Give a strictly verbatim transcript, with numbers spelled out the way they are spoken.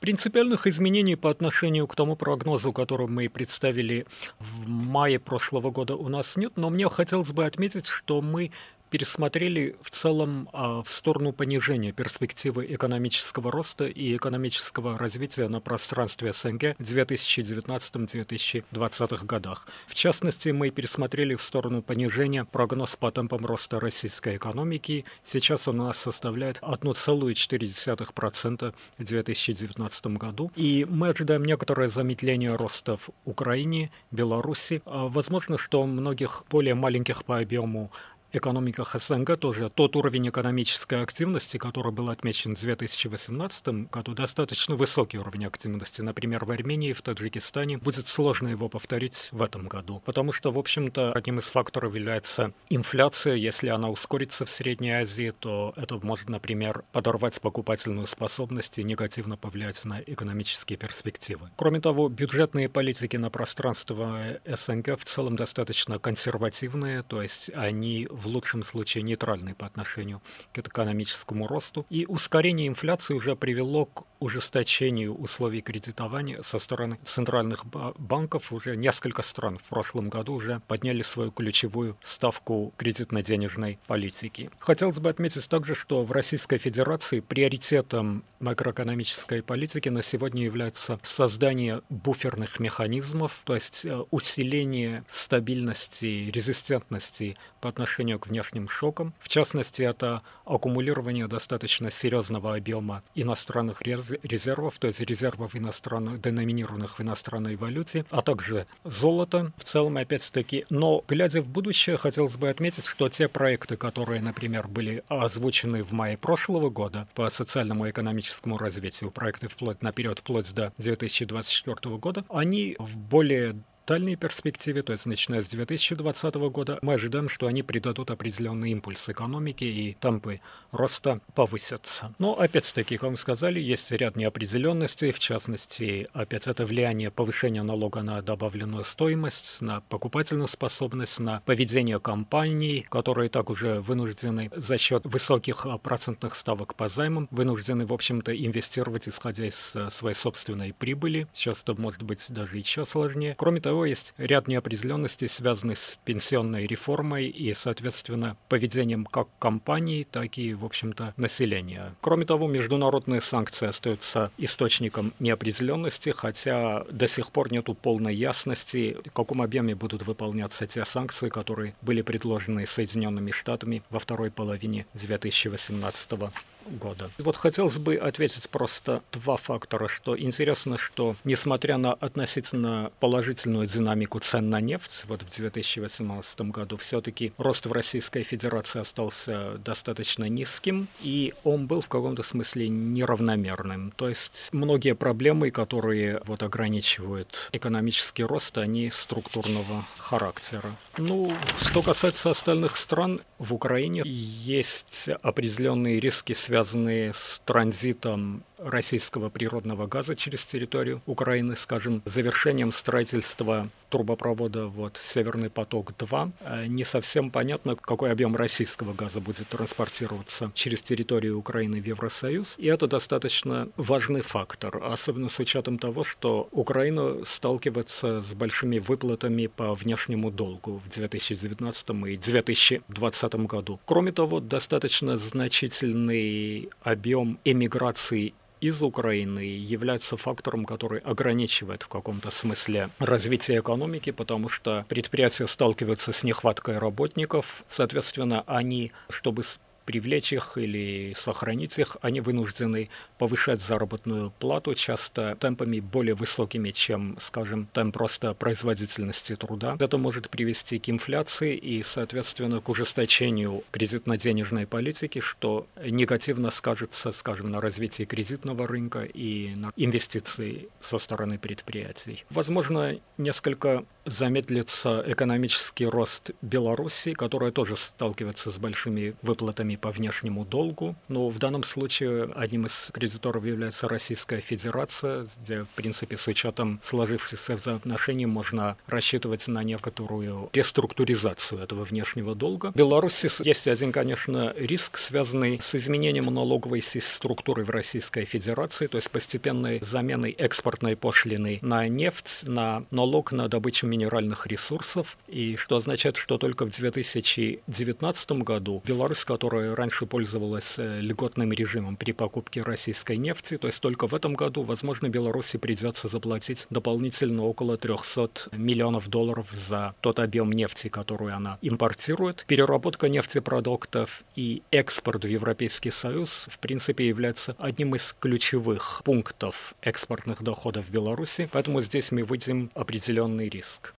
Принципиальных изменений по отношению к тому прогнозу, который мы представили в мае прошлого года, у нас нет, но мне хотелось бы отметить, что мы пересмотрели в целом а, в сторону понижения перспективы экономического роста и экономического развития на пространстве СНГ в две тысячи девятнадцатом — две тысячи двадцатых годах. В частности, мы пересмотрели в сторону понижения прогноз по темпам роста российской экономики. Сейчас он у нас составляет одна целая четыре десятых процента в две тысячи девятнадцатом году. И мы ожидаем некоторое замедление роста в Украине, Беларуси. А, Возможно, что в многих более маленьких по объему экономиках СНГ тоже тот уровень экономической активности, который был отмечен в две тысячи восемнадцатом году, достаточно высокий уровень активности. Например, в Армении, в Таджикистане. Будет сложно его повторить в этом году. Потому что, в общем-то, одним из факторов является инфляция. Если она ускорится в Средней Азии, то это может, например, подорвать покупательную способность и негативно повлиять на экономические перспективы. Кроме того, бюджетные политики на пространстве СНГ в целом достаточно консервативные, то есть они в лучшем случае нейтральный по отношению к экономическому росту. И ускорение инфляции уже привело к ужесточению условий кредитования со стороны центральных банков. Уже несколько стран в прошлом году уже подняли свою ключевую ставку кредитно-денежной политики. Хотелось бы отметить также, что в Российской Федерации приоритетом макроэкономической политики на сегодня является создание буферных механизмов, то есть усиление стабильности, резистентности по отношению к внешним шокам. В частности, это аккумулирование достаточно серьезного объема иностранных резервов, то есть резервов иностранных, деноминированных в иностранной валюте, а также золота в целом, опять-таки. Но, глядя в будущее, хотелось бы отметить, что те проекты, которые, например, были озвучены в мае прошлого года по социальному и экономическому развитию, проекты вплоть наперед, вплоть до две тысячи двадцать четвёртого года, они в более дальней перспективе, то есть начиная с две тысячи двадцатого года, мы ожидаем, что они придадут определенный импульс экономике и темпы роста повысятся. Но, опять-таки, как мы сказали, есть ряд неопределенностей, в частности, опять это влияние повышения налога на добавленную стоимость, на покупательную способность, на поведение компаний, которые так уже вынуждены за счет высоких процентных ставок по займам, вынуждены, в общем-то, инвестировать, исходя из своей собственной прибыли. Сейчас это может быть даже еще сложнее. Кроме того, есть ряд неопределенностей, связанных с пенсионной реформой и, соответственно, поведением как компаний, так и, в общем-то, населения. Кроме того, международные санкции остаются источником неопределенности, хотя до сих пор нету полной ясности, в каком объеме будут выполняться те санкции, которые были предложены Соединенными Штатами во второй половине две тысячи восемнадцатого года. Вот хотелось бы ответить просто два фактора, что интересно, что несмотря на относительно положительную динамику цен на нефть, вот в две тысячи восемнадцатом году все-таки рост в Российской Федерации остался достаточно низким, и он был в каком-то смысле неравномерным. То есть многие проблемы, которые вот ограничивают экономический рост, они структурного характера. Ну, что касается остальных стран, в Украине есть определенные риски, связанные с транзитом российского природного газа через территорию Украины, скажем, завершением строительства трубопровода вот «Северный поток-два». Не совсем понятно, какой объем российского газа будет транспортироваться через территорию Украины в Евросоюз. И это достаточно важный фактор, особенно с учетом того, что Украина сталкивается с большими выплатами по внешнему долгу в две тысячи девятнадцатом и две тысячи двадцатом году. Кроме того, достаточно значительный объем эмиграции из Украины является фактором, который ограничивает в каком-то смысле развитие экономики, потому что предприятия сталкиваются с нехваткой работников, соответственно, они, чтобы привлечь их или сохранить их, они вынуждены повышать заработную плату часто темпами более высокими, чем, скажем, темп просто производительности труда. Это может привести к инфляции и, соответственно, к ужесточению кредитно-денежной политики, что негативно скажется, скажем, на развитии кредитного рынка и на инвестиции со стороны предприятий. Возможно, несколько замедлится экономический рост Беларуси, которая тоже сталкивается с большими выплатами по внешнему долгу. Но в данном случае одним из кредиторов является Российская Федерация, где, в принципе, с учетом сложившихся взаимоотношений можно рассчитывать на некоторую реструктуризацию этого внешнего долга. В Беларуси есть один, конечно, риск, связанный с изменением налоговой структуры в Российской Федерации, то есть постепенной заменой экспортной пошлины на нефть, на налог на добычу минеральных ресурсов, и что означает, что только в две тысячи девятнадцатом году Беларусь, которая раньше пользовалась льготным режимом при покупке российской нефти, то есть только в этом году, возможно, Беларуси придется заплатить дополнительно около триста миллионов долларов за тот объем нефти, которую она импортирует. Переработка нефтепродуктов и экспорт в Европейский Союз, в принципе, является одним из ключевых пунктов экспортных доходов Беларуси, поэтому здесь мы видим определенный риск.